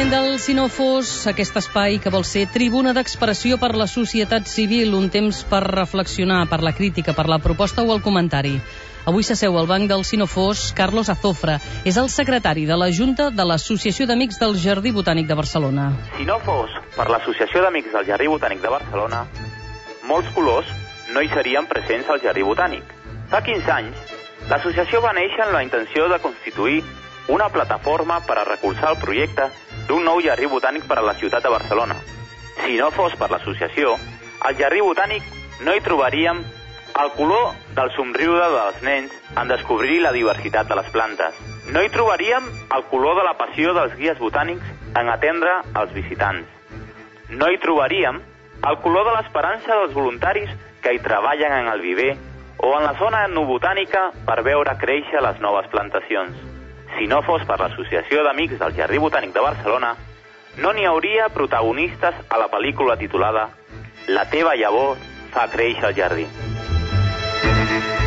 banc del Si no fos, aquest espai que vol ser tribuna d'expressió per la societat civil, un temps per reflexionar, per la crítica, per la proposta o el comentari. Avui s'asseu al banc del Si no fos Carlos Azofra. És el secretari de la Junta de l'Associació d'Amics del Jardí Botànic de Barcelona. Si no fos per l'Associació d'Amics del Jardí Botànic de Barcelona, molts colors no hi serien presents al Jardí Botànic. Fa 15 anys, l'associació va néixer amb la intenció de constituir una plataforma per a recolzar el projecte d'un nou jardí botànic per a la ciutat de Barcelona. Si no fos per l'associació, al jardí botànic no hi trobaríem el color del somriure dels nens en descobrir la diversitat de les plantes. No hi trobaríem el color de la passió dels guies botànics en atendre els visitants. No hi trobaríem el color de l'esperança dels voluntaris que hi treballen en el viver o en la zona etnobotànica per veure créixer les noves plantacions. Si no fos per l'Associació d'Amics del Jardí Botànic de Barcelona, no n'hi hauria protagonistes a la pel·lícula titulada La teva llavor fa créixer el jardí.